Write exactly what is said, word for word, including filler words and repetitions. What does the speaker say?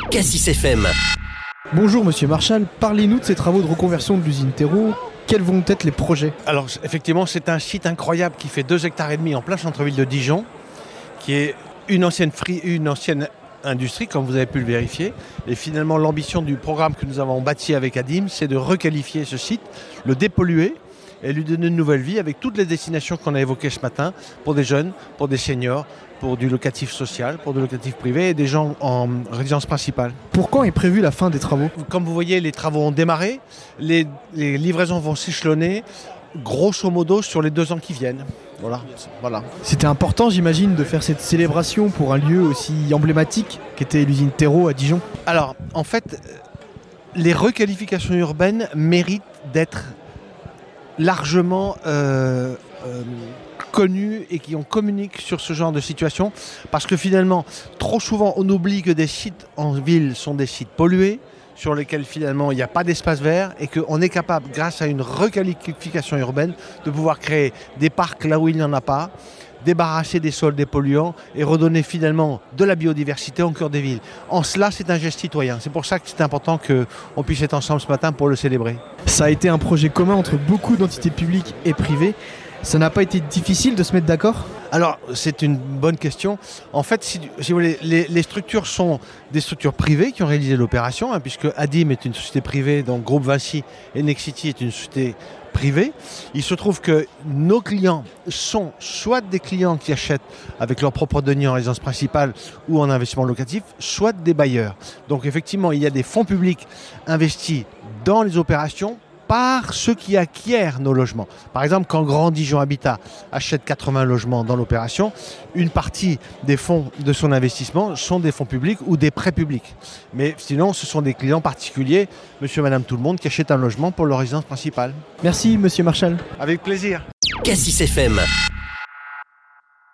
Cassis F M. Bonjour Monsieur Marchal, parlez-nous de ces travaux de reconversion de l'usine Terreau. Quels vont être les projets ? Alors effectivement, c'est un site incroyable qui fait deux hectares et demi en plein centre-ville de Dijon, qui est une ancienne, fri- une ancienne industrie, comme vous avez pu le vérifier. Et finalement, l'ambition du programme que nous avons bâti avec Adim, c'est de requalifier ce site, le dépolluer et lui donner une nouvelle vie avec toutes les destinations qu'on a évoquées ce matin, pour des jeunes, pour des seniors, pour du locatif social, pour du locatif privé et des gens en résidence principale. Pour quand est prévue la fin des travaux ? Comme vous voyez, les travaux ont démarré, les, les livraisons vont s'échelonner, grosso modo, sur les deux ans qui viennent. Voilà, voilà. C'était important, j'imagine, de faire cette célébration pour un lieu aussi emblématique qu'était l'usine Terreau à Dijon. Alors, en fait, les requalifications urbaines méritent d'être largement euh, euh, connus et qui on communique sur ce genre de situation, parce que finalement, trop souvent, on oublie que des sites en ville sont des sites pollués, sur lesquels finalement il n'y a pas d'espace vert, et qu'on est capable, grâce à une requalification urbaine, de pouvoir créer des parcs là où il n'y en a pas, débarrasser des sols des polluants et redonner finalement de la biodiversité au cœur des villes. En cela, c'est un geste citoyen. C'est pour ça que c'est important qu'on puisse être ensemble ce matin pour le célébrer. Ça a été un projet commun entre beaucoup d'entités publiques et privées. Ça n'a pas été difficile de se mettre d'accord ? Alors, c'est une bonne question. En fait, si, si vous voulez, les, les structures sont des structures privées qui ont réalisé l'opération, hein, puisque Adim est une société privée, donc Groupe Vinci et Nexity est une société privée. Il se trouve que nos clients sont soit des clients qui achètent avec leurs propres deniers en résidence principale ou en investissement locatif, soit des bailleurs. Donc effectivement, il y a des fonds publics investis dans les opérations par ceux qui acquièrent nos logements. Par exemple, quand Grand Dijon Habitat achète quatre-vingts logements dans l'opération, une partie des fonds de son investissement sont des fonds publics ou des prêts publics. Mais sinon, ce sont des clients particuliers, monsieur, madame, tout le monde, qui achètent un logement pour leur résidence principale. Merci Monsieur Marchal. Avec plaisir. Cassis F M.